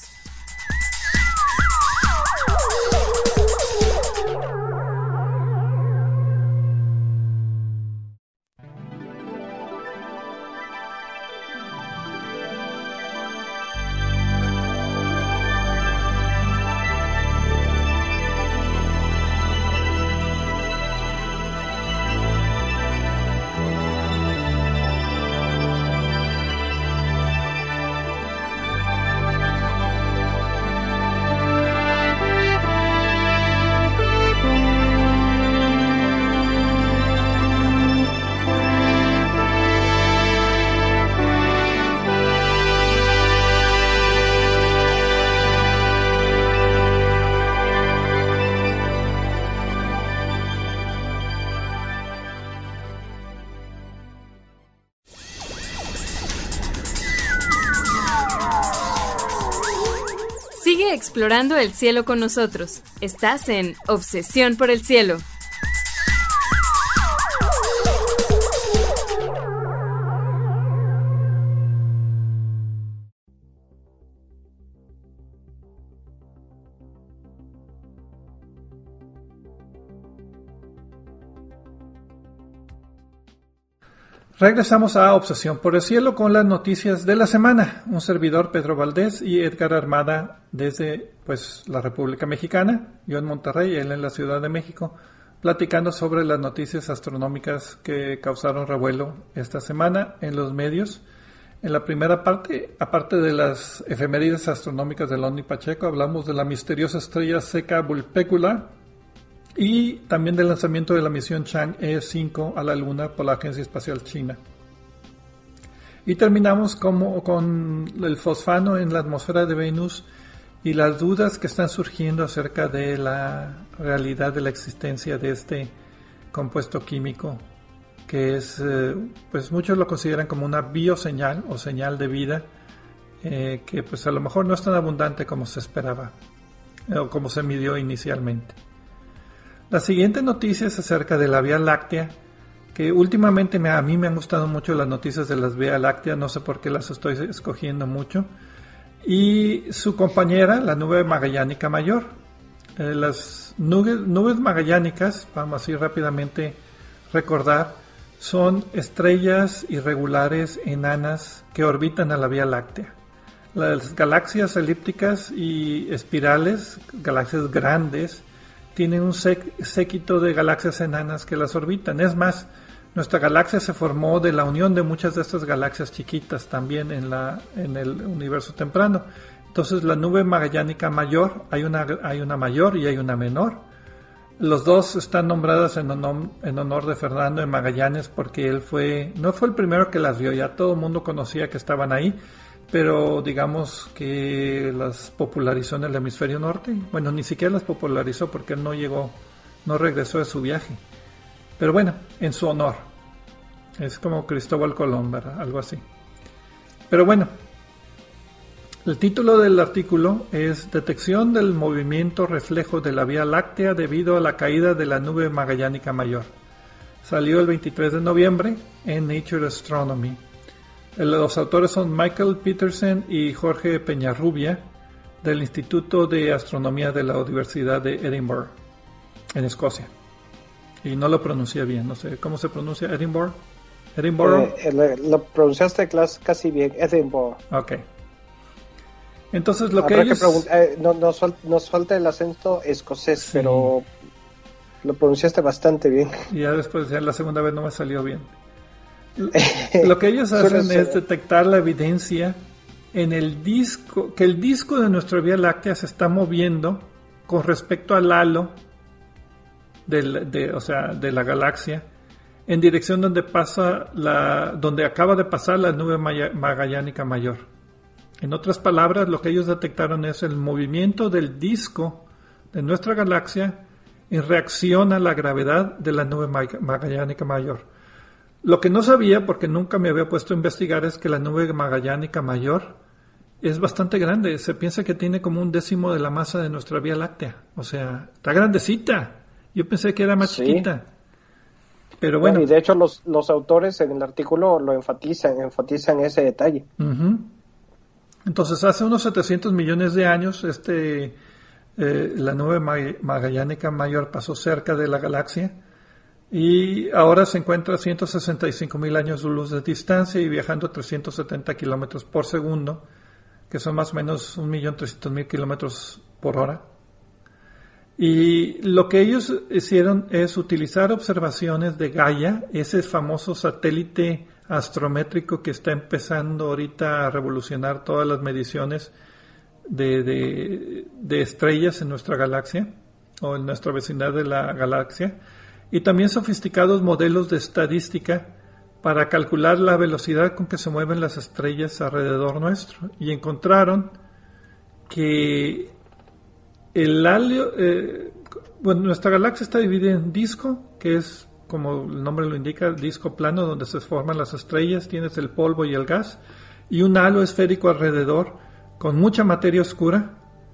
Sigue explorando el cielo con nosotros. Estás en Obsesión por el Cielo. Regresamos a Obsesión por el Cielo con las noticias de la semana. Un servidor, Pedro Valdés, y Edgar Armada desde la República Mexicana, yo en Monterrey, él en la Ciudad de México, platicando sobre las noticias astronómicas que causaron revuelo esta semana en los medios. En la primera parte, aparte de las efemérides astronómicas de Loni Pacheco, hablamos de la misteriosa estrella seca Vulpecula, y también del lanzamiento de la misión Chang'e 5 a la Luna por la Agencia Espacial China. Y terminamos con el fosfano en la atmósfera de Venus y las dudas que están surgiendo acerca de la realidad de la existencia de este compuesto químico, que es, muchos lo consideran como una bioseñal o señal de vida, que a lo mejor no es tan abundante como se esperaba o como se midió inicialmente. La siguiente noticia es acerca de la Vía Láctea, que últimamente a mí me han gustado mucho las noticias de la Vía Láctea, no sé por qué las estoy escogiendo mucho, y su compañera, la nube magallánica mayor. Las nubes magallánicas, vamos así rápidamente recordar, son estrellas irregulares enanas que orbitan a la Vía Láctea. Las galaxias elípticas y espirales, galaxias grandes, tienen un séquito de galaxias enanas que las orbitan. Es más, nuestra galaxia se formó de la unión de muchas de estas galaxias chiquitas también en el universo temprano. Entonces, la nube magallánica mayor, hay una mayor y hay una menor. Los dos están nombradas en honor de Fernando de Magallanes, porque él no fue el primero que las vio, ya todo el mundo conocía que estaban ahí, pero digamos que las popularizó en el hemisferio norte. Bueno, ni siquiera las popularizó porque él no regresó de su viaje. Pero bueno, en su honor. Es como Cristóbal Colón, ¿verdad? Algo así. Pero bueno, el título del artículo es Detección del movimiento reflejo de la Vía Láctea debido a la caída de la nube magallánica mayor. Salió el 23 de noviembre en Nature Astronomy. Los autores son Michael Peterson y Jorge Peñarrubia del Instituto de Astronomía de la Universidad de Edinburgh, en Escocia. Y no lo pronuncié bien, no sé cómo se pronuncia Edinburgh. Lo pronunciaste casi bien, Edinburgh. Ok. Entonces lo que ellos... nos falta el acento escocés, sí, pero lo pronunciaste bastante bien. Y ya después, la segunda vez no me salió bien. Lo que ellos hacen es detectar la evidencia en el disco, que el disco de nuestra Vía Láctea se está moviendo con respecto al halo de la galaxia en dirección donde acaba de pasar la nube magallánica mayor. En otras palabras, lo que ellos detectaron es el movimiento del disco de nuestra galaxia en reacción a la gravedad de la nube magallánica mayor. Lo que no sabía, porque nunca me había puesto a investigar, es que la nube magallánica mayor es bastante grande. Se piensa que tiene como 1/10 de la masa de nuestra Vía Láctea. O sea, está grandecita. Yo pensé que era más chiquita. Pero bueno. Y de hecho los autores en el artículo lo enfatizan ese detalle. Uh-huh. Entonces, hace unos 700 millones de años, la nube magallánica mayor pasó cerca de la galaxia. Y ahora se encuentra a 165,000 años de luz de distancia y viajando a 370 kilómetros por segundo, que son más o menos 1.300.000 kilómetros por hora. Y lo que ellos hicieron es utilizar observaciones de Gaia, ese famoso satélite astrométrico que está empezando ahorita a revolucionar todas las mediciones de estrellas en nuestra galaxia o en nuestra vecindad de la galaxia. Y también sofisticados modelos de estadística para calcular la velocidad con que se mueven las estrellas alrededor nuestro. Y encontraron que nuestra galaxia está dividida en disco, que es, como el nombre lo indica, disco plano donde se forman las estrellas, tienes el polvo y el gas, y un halo esférico alrededor con mucha materia oscura,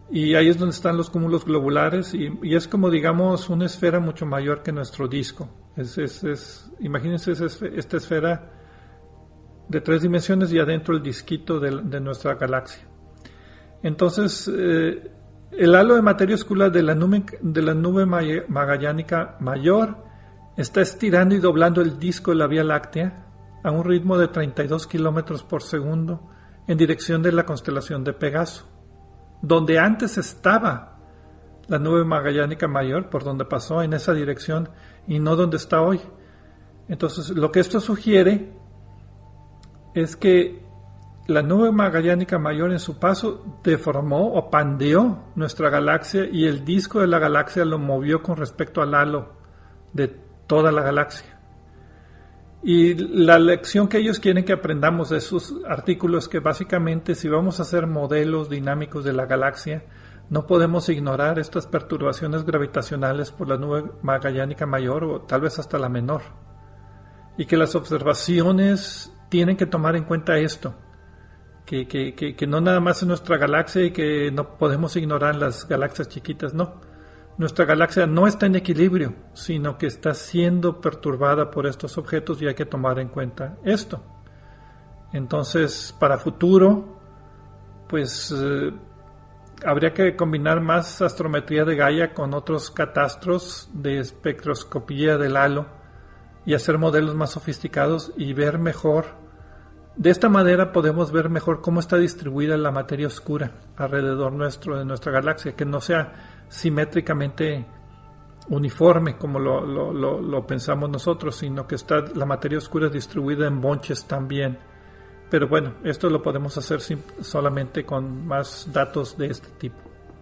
y ahí es donde están los cúmulos globulares, y es como, digamos, una esfera mucho mayor que nuestro disco. Imagínense esta esfera de 3 dimensiones y adentro el disquito de nuestra galaxia. Entonces, el halo de materia oscura de la nube magallánica mayor está estirando y doblando el disco de la Vía Láctea a un ritmo de 32 kilómetros por segundo en dirección de la constelación de Pegaso, donde antes estaba la nube magallánica mayor, por donde pasó, en esa dirección, y no donde está hoy. Entonces, lo que esto sugiere es que la nube magallánica mayor en su paso deformó o pandeó nuestra galaxia, y el disco de la galaxia lo movió con respecto al halo de toda la galaxia. Y la lección que ellos quieren que aprendamos de sus artículos es que básicamente, si vamos a hacer modelos dinámicos de la galaxia, no podemos ignorar estas perturbaciones gravitacionales por la nube magallánica mayor, o tal vez hasta la menor, y que las observaciones tienen que tomar en cuenta esto, que no nada más en nuestra galaxia, y que no podemos ignorar las galaxias chiquitas. No, nuestra galaxia no está en equilibrio, sino que está siendo perturbada por estos objetos, y hay que tomar en cuenta esto. Entonces, para futuro, pues habría que combinar más astrometría de Gaia con otros catastros de espectroscopía del halo y hacer modelos más sofisticados y ver mejor. De esta manera podemos ver mejor cómo está distribuida la materia oscura alrededor de nuestra galaxia, que no sea simétricamente uniforme como lo pensamos nosotros, sino que está la materia oscura distribuida en bonches también. Pero bueno, esto lo podemos hacer solamente con más datos de este tipo.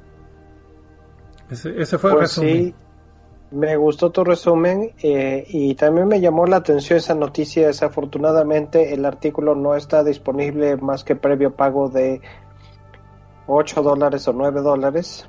Ese fue el resumen. Sí, me gustó tu resumen, y también me llamó la atención esa noticia. Desafortunadamente el artículo no está disponible más que previo pago de $8 o $9.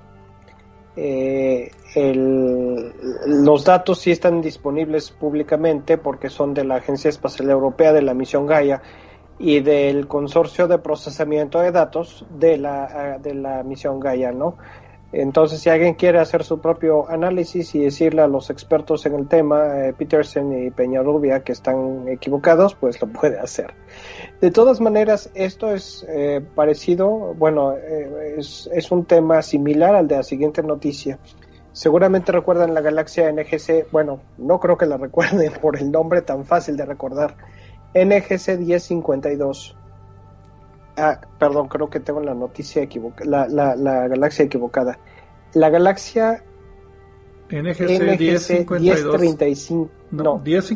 Los datos sí están disponibles públicamente porque son de la Agencia Espacial Europea, de la misión Gaia y del consorcio de procesamiento de datos de la misión Gaia, ¿no? Entonces, si alguien quiere hacer su propio análisis y decirle a los expertos en el tema, Peterson y Peñarrubia, que están equivocados, pues lo puede hacer. De todas maneras, esto es parecido, bueno, es un tema similar al de la siguiente noticia. Seguramente recuerdan la galaxia NGC, bueno, no creo que la recuerden por el nombre tan fácil de recordar, NGC 1052. Perdón, creo que tengo la noticia equivocada, la galaxia equivocada. La galaxia NGC 1035. No,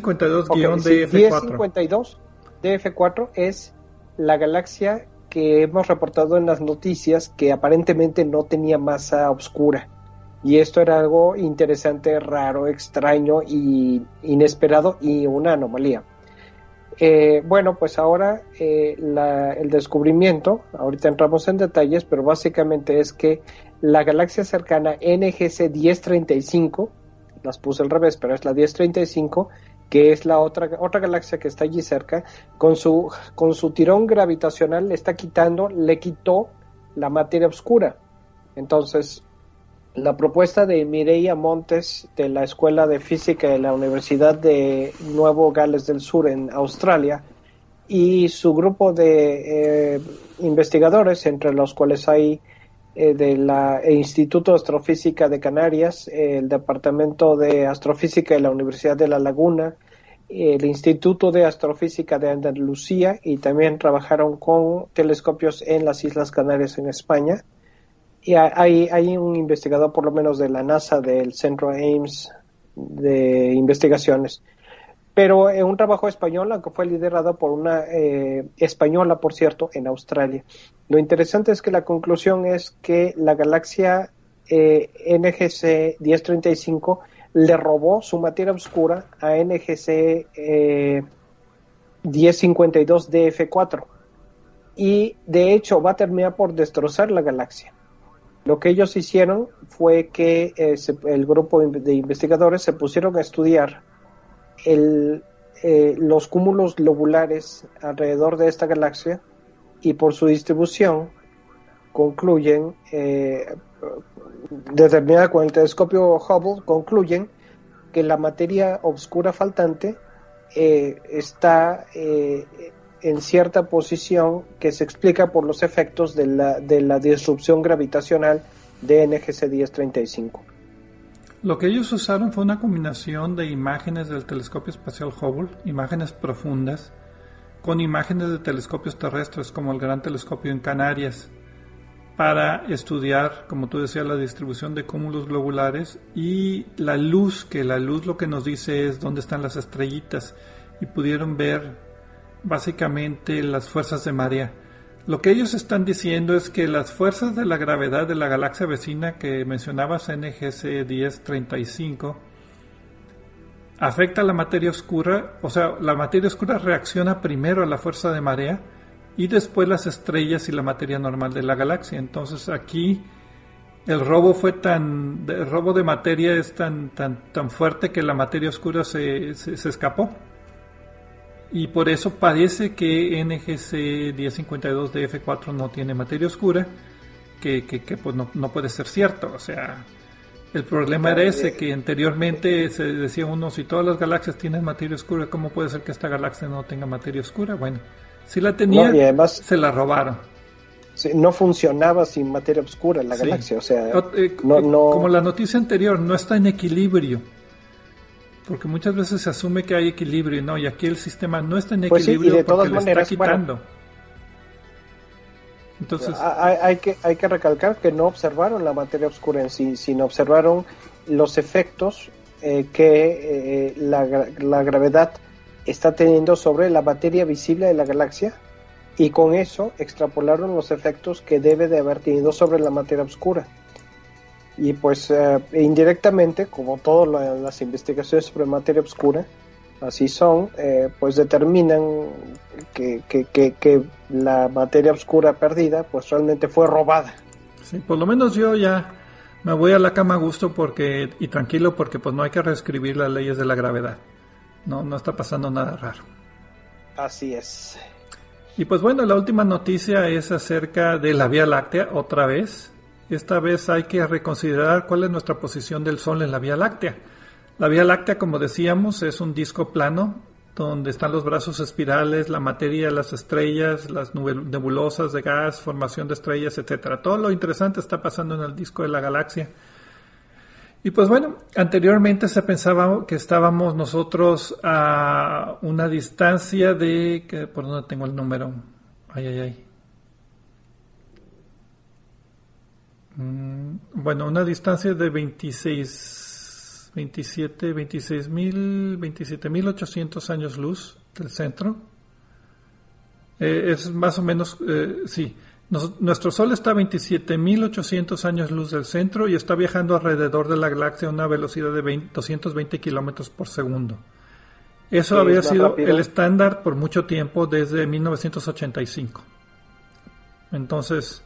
1052-DF4. 1052-DF4 es la galaxia que hemos reportado en las noticias que aparentemente no tenía masa oscura. Y esto era algo interesante, raro, extraño y inesperado, y una anomalía. Bueno, pues ahora el descubrimiento, ahorita entramos en detalles, pero básicamente es que la galaxia cercana NGC 1035, las puse al revés, pero es la 1035, que es la otra galaxia que está allí cerca, con su tirón gravitacional le quitó la materia oscura. Entonces, la propuesta de Mireia Montes, de la Escuela de Física de la Universidad de Nuevo Gales del Sur en Australia, y su grupo de investigadores, entre los cuales hay del Instituto de Astrofísica de Canarias, el Departamento de Astrofísica de la Universidad de La Laguna, el Instituto de Astrofísica de Andalucía, y también trabajaron con telescopios en las Islas Canarias en España. Y hay un investigador, por lo menos de la NASA, del Centro Ames de investigaciones. Pero un trabajo español, aunque fue liderado por una española, por cierto, en Australia. Lo interesante es que la conclusión es que la galaxia NGC 1035 le robó su materia oscura a NGC 1052 DF4. Y de hecho va a terminar por destrozar la galaxia. Lo que ellos hicieron fue que el grupo de investigadores se pusieron a estudiar los cúmulos globulares alrededor de esta galaxia, y por su distribución concluyen, determinada con el telescopio Hubble, concluyen que la materia oscura faltante está en cierta posición que se explica por los efectos de la disrupción gravitacional de NGC 1035. Lo que ellos usaron fue una combinación de imágenes del telescopio espacial Hubble, imágenes profundas, con imágenes de telescopios terrestres como el Gran Telescopio en Canarias, para estudiar, como tú decías, la distribución de cúmulos globulares y la luz, que la luz lo que nos dice es dónde están las estrellitas, y pudieron ver básicamente las fuerzas de marea. Lo que ellos están diciendo es que las fuerzas de la gravedad de la galaxia vecina que mencionabas, NGC 1035, afecta a la materia oscura, o sea, la materia oscura reacciona primero a la fuerza de marea y después las estrellas y la materia normal de la galaxia. Entonces aquí el robo de materia es tan fuerte que la materia oscura se escapó. Y por eso parece que NGC 1052 de F4 no tiene materia oscura, que pues no puede ser cierto. O sea, el problema era ese, que anteriormente se decía uno, si todas las galaxias tienen materia oscura, ¿cómo puede ser que esta galaxia no tenga materia oscura? Bueno, si la tenía, y además, se la robaron. No funcionaba sin materia oscura la galaxia, o sea, como la noticia anterior, no está en equilibrio. Porque muchas veces se asume que hay equilibrio, ¿no? Y aquí el sistema no está en equilibrio, sí, porque le está quitando. Bueno, entonces, hay que recalcar que no observaron la materia oscura en sí, sino observaron los efectos que la gravedad está teniendo sobre la materia visible de la galaxia, y con eso extrapolaron los efectos que debe de haber tenido sobre la materia oscura. Y pues indirectamente, como todas las investigaciones sobre materia oscura, así son, pues determinan que la materia oscura perdida pues realmente fue robada. Sí, por lo menos yo ya me voy a la cama a gusto y tranquilo, porque pues no hay que reescribir las leyes de la gravedad. No está pasando nada raro. Así es. Y pues bueno, la última noticia es acerca de la Vía Láctea, otra vez. Esta vez hay que reconsiderar cuál es nuestra posición del Sol en la Vía Láctea. La Vía Láctea, como decíamos, es un disco plano donde están los brazos espirales, la materia, las estrellas, las nebulosas de gas, formación de estrellas, etcétera. Todo lo interesante está pasando en el disco de la galaxia. Y pues bueno, anteriormente se pensaba que estábamos nosotros a una distancia de... ¿Por dónde tengo el número? Bueno, una distancia de 27.800 años luz del centro. Es más o menos, sí. Nuestro Sol está a 27.800 años luz del centro y está viajando alrededor de la galaxia a una velocidad de 220 kilómetros por segundo. Eso había sido rápido. El estándar por mucho tiempo, desde 1985. Entonces,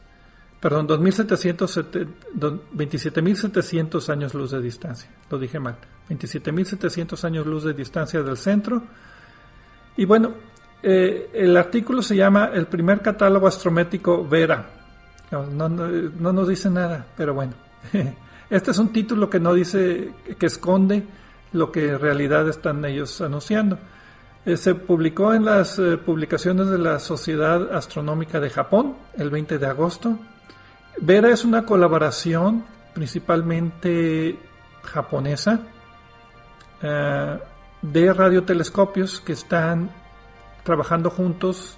27.700 años luz de distancia. Lo dije mal. 27.700 años luz de distancia del centro. Y bueno, el artículo se llama El primer catálogo astrométrico Vera. No nos dice nada, pero bueno. Este es un título que no dice, que esconde lo que en realidad están ellos anunciando. Se publicó en las publicaciones de la Sociedad Astronómica de Japón el 20 de agosto. Vera es una colaboración principalmente japonesa de radiotelescopios que están trabajando juntos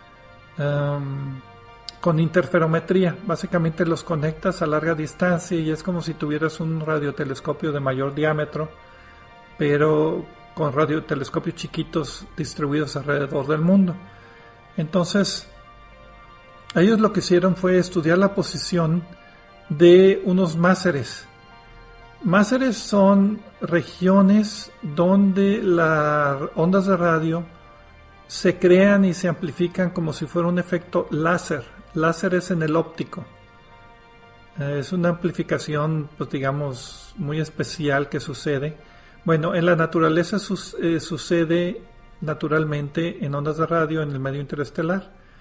con interferometría. Básicamente los conectas a larga distancia y es como si tuvieras un radiotelescopio de mayor diámetro, pero con radiotelescopios chiquitos distribuidos alrededor del mundo. Entonces, ellos lo que hicieron fue estudiar la posición de unos máseres. Máseres son regiones donde las ondas de radio se crean y se amplifican como si fuera un efecto láser. Láser es en el óptico. Es una amplificación, pues digamos, muy especial que sucede. Bueno, en la naturaleza sucede naturalmente en ondas de radio en el medio interestelar.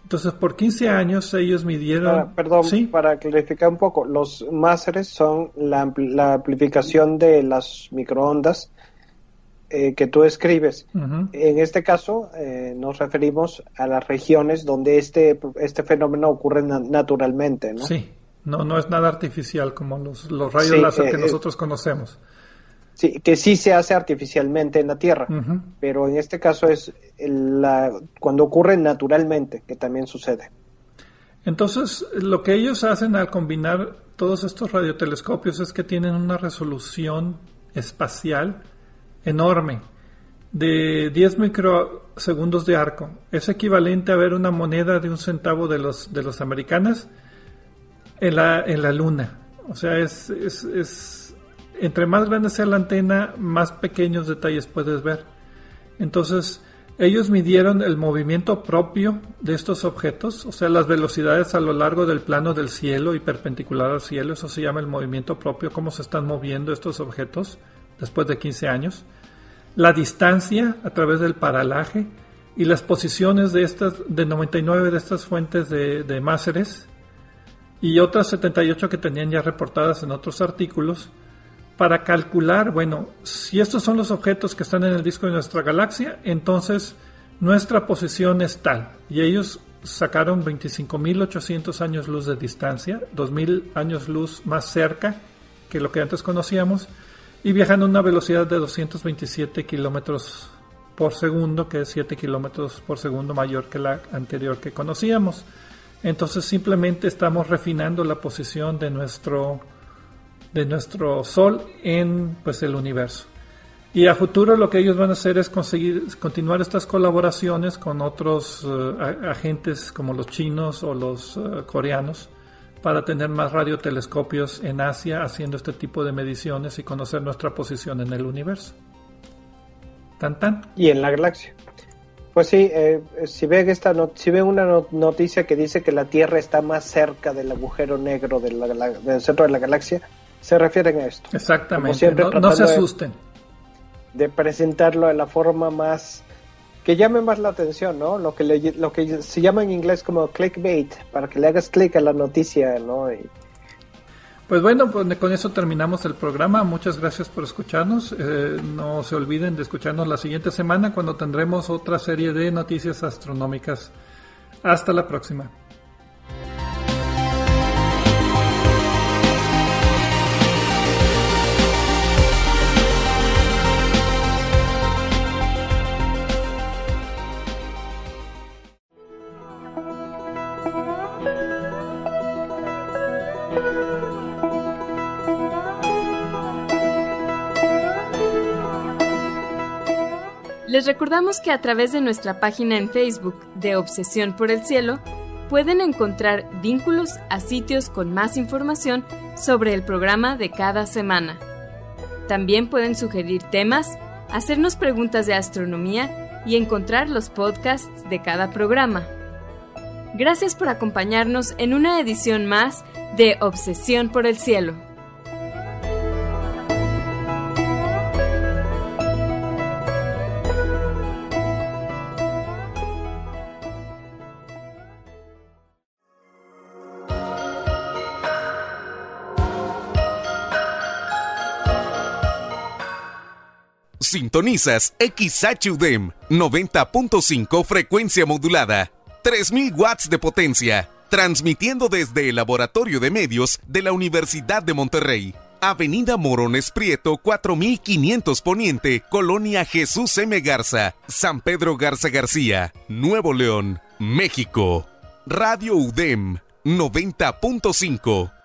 Entonces, por 15 años ellos midieron... ¿Sí? Para clarificar un poco, los másteres son la amplificación de las microondas que tú escribes. Uh-huh. En este caso, nos referimos a las regiones donde este fenómeno ocurre naturalmente, ¿no? Sí, no es nada artificial como los rayos láser que nosotros conocemos. Sí, que sí se hace artificialmente en la Tierra, uh-huh. Pero en este caso es cuando ocurre naturalmente, que también sucede. Entonces, lo que ellos hacen al combinar todos estos radiotelescopios es que tienen una resolución espacial enorme, de 10 microsegundos de arco. Es equivalente a ver una moneda de 1 centavo de los americanos en la Luna. O sea, es entre más grande sea la antena, más pequeños detalles puedes ver. Entonces, ellos midieron el movimiento propio de estos objetos, o sea, las velocidades a lo largo del plano del cielo y perpendicular al cielo. Eso se llama el movimiento propio, cómo se están moviendo estos objetos después de 15 años. La distancia a través del paralaje y las posiciones de 99 de estas fuentes de máseres y otras 78 que tenían ya reportadas en otros artículos, para calcular, bueno, si estos son los objetos que están en el disco de nuestra galaxia, entonces nuestra posición es tal. Y ellos sacaron 25.800 años luz de distancia, 2.000 años luz más cerca que lo que antes conocíamos, y viajan a una velocidad de 227 kilómetros por segundo, que es 7 kilómetros por segundo mayor que la anterior que conocíamos. Entonces simplemente estamos refinando la posición de nuestro Sol en el universo. Y a futuro lo que ellos van a hacer es continuar estas colaboraciones con otros agentes como los chinos o los coreanos, para tener más radiotelescopios en Asia haciendo este tipo de mediciones y conocer nuestra posición en el universo. Tan. Y en la galaxia. Pues sí, si ven una noticia que dice que la Tierra está más cerca del agujero negro del centro de la galaxia, se refieren a esto. Exactamente, siempre, no se asusten. De presentarlo de la forma más que llame más la atención, ¿no? Lo que se llama en inglés como clickbait, para que le hagas clic a la noticia, ¿no? Pues bueno, con eso terminamos el programa. Muchas gracias por escucharnos. No se olviden de escucharnos la siguiente semana, cuando tendremos otra serie de noticias astronómicas. Hasta la próxima. Les recordamos que a través de nuestra página en Facebook de Obsesión por el Cielo pueden encontrar vínculos a sitios con más información sobre el programa de cada semana. También pueden sugerir temas, hacernos preguntas de astronomía y encontrar los podcasts de cada programa. Gracias por acompañarnos en una edición más de Obsesión por el Cielo. Sintonizas XHUDEM 90.5 frecuencia modulada, 3000 watts de potencia, transmitiendo desde el Laboratorio de Medios de la Universidad de Monterrey, Avenida Morones Prieto 4500 Poniente, Colonia Jesús M. Garza, San Pedro Garza García, Nuevo León, México. Radio UDEM 90.5.